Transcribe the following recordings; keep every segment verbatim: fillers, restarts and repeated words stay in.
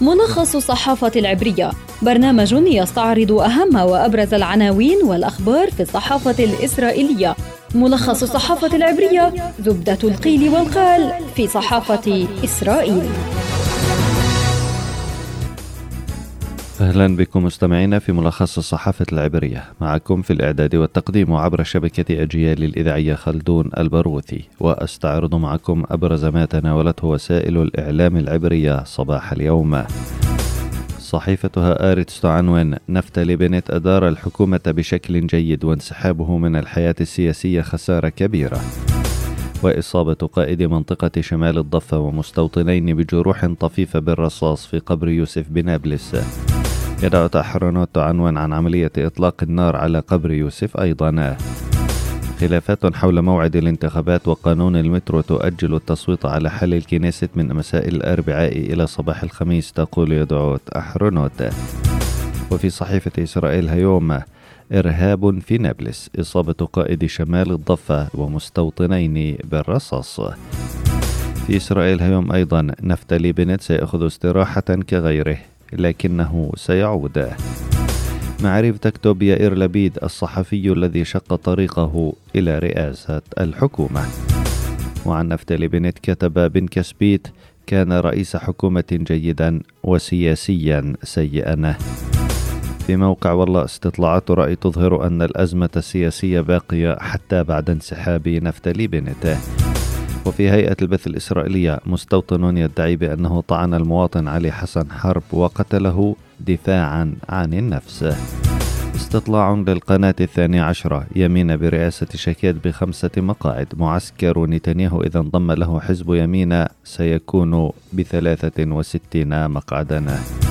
ملخص الصحافة العبرية، برنامج يستعرض أهم وأبرز العناوين والأخبار في الصحافة الإسرائيلية. ملخص الصحافة العبرية، زبدة القيل والقال في صحافة إسرائيل. أهلا بكم مستمعينا في ملخص الصحافة العبرية، معكم في الإعداد والتقديم عبر شبكة أجيال الإذاعية خلدون البروثي، وأستعرض معكم أبرز ما تناولته وسائل الإعلام العبرية صباح اليوم. صحيفة هآرتس تعنون: نفتالي بنت أدار الحكومة بشكل جيد وانسحابه من الحياة السياسية خسارة كبيرة. وإصابة قائد منطقة شمال الضفة ومستوطنين بجروح طفيفة بالرصاص في قبر يوسف بنابلس. يدعو أحرنوت تعنون عن عملية إطلاق النار على قبر يوسف أيضا. خلافات حول موعد الانتخابات وقانون المترو تؤجل التصويت على حل الكنيست من مساء الأربعاء إلى صباح الخميس، تقول يدعو أحرنوت. وفي صحيفة إسرائيل هيوم: إرهاب في نابلس، إصابة قائد شمال الضفة ومستوطنين بالرصاص. في إسرائيل هيوم أيضا: نفتالي بنت سيأخذ استراحة كغيره لكنه سيعود. معاريف تكتب: يائير لبيد الصحفي الذي شق طريقه إلى رئاسة الحكومة. وعن نفتالي بنت كتب بن كسبيت: كان رئيس حكومة جيدا وسياسيا سيئا. في موقع والله استطلاعات رأي تظهر أن الأزمة السياسية باقية حتى بعد انسحاب نفتالي بنت. وفي هيئة البث الإسرائيلية: مستوطن يدعي بأنه طعن المواطن علي حسن حرب وقتله دفاعا عن النفس. استطلاع للقناة الثانية عشرة: يمين برئاسة شكيد بخمسة مقاعد، معسكر نتنياهو إذا انضم له حزب يمين سيكون بثلاثة وستين مقعدا.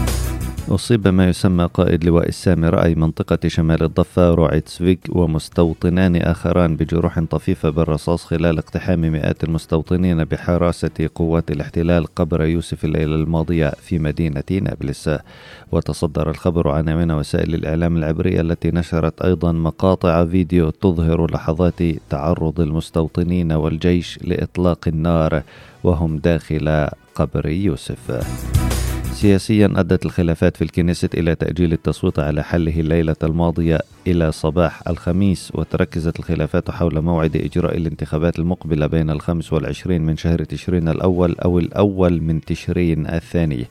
أصيب ما يسمى قائد لواء السامرة أي منطقة شمال الضفة روعي تسفيك ومستوطنان آخران بجروح طفيفة بالرصاص خلال اقتحام مئات المستوطنين بحراسة قوات الاحتلال قبر يوسف الليلة الماضية في مدينة نابلس. وتصدر الخبر عناوين وسائل الإعلام العبرية التي نشرت أيضا مقاطع فيديو تظهر لحظات تعرض المستوطنين والجيش لإطلاق النار وهم داخل قبر يوسف. سياسيا، أدت الخلافات في الكنيست إلى تأجيل التصويت على حله الليلة الماضية إلى صباح الخميس، وتركزت الخلافات حول موعد إجراء الانتخابات المقبلة بين الخامس والعشرين من شهر تشرين الأول أو الأول من تشرين الثاني.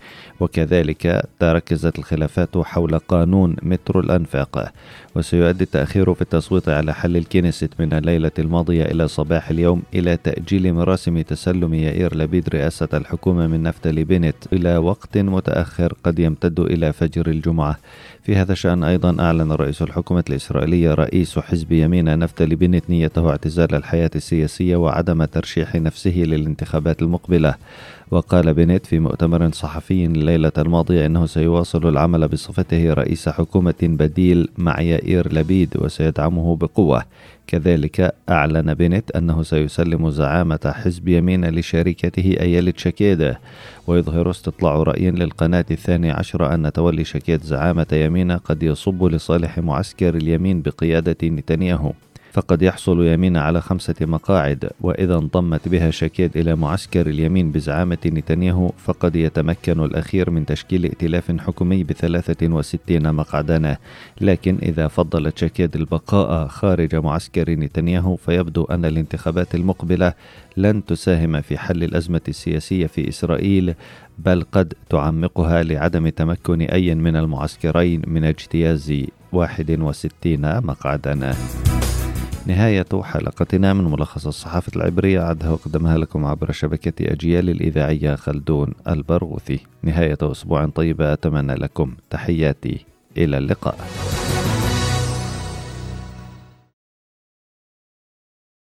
وكذلك تركزت الخلافات حول قانون مترو الأنفاق، وسيؤدي التأخير في التصويت على حل الكنيست من الليلة الماضية إلى صباح اليوم إلى تأجيل مراسم تسلم يائير لبيد رئاسة الحكومة من نفتالي بنت إلى وقت متأخر قد يمتد إلى فجر الجمعة. في هذا الشأن أيضا أعلن رئيس الحكومة الإسرائيلية رئيس حزب يمين نفتالي بنت نيته اعتزال الحياة السياسية وعدم ترشيح نفسه للانتخابات المقبلة. وقال بنت في مؤتمر صحفي الليلة الماضية إنه سيواصل العمل بصفته رئيس حكومة بديل مع يائير لبيد وسيدعمه بقوة. كذلك أعلن بنت أنه سيسلم زعامة حزب يمين لشركته أيالت شكيد. ويظهر استطلاع رأي للقناة الثانية عشرة أن تولي شكيد زعامة يمين قد يصب لصالح معسكر اليمين بقيادة نتنياهو، فقد يحصل يمين على خمسة مقاعد، وإذا انضمت بها شكيد إلى معسكر اليمين بزعامة نتنياهو فقد يتمكن الأخير من تشكيل ائتلاف حكومي بثلاثة وستين مقعدا. لكن إذا فضلت شكيد البقاء خارج معسكر نتنياهو فيبدو أن الانتخابات المقبلة لن تساهم في حل الأزمة السياسية في إسرائيل، بل قد تعمقها لعدم تمكن أي من المعسكرين من اجتياز واحد وستين مقعدا. نهاية حلقتنا من ملخص الصحافة العبرية، عدها وقدمها لكم عبر شبكة أجيال الإذاعية خلدون البروثي. نهاية أسبوع طيبة أتمنى لكم، تحياتي، إلى اللقاء.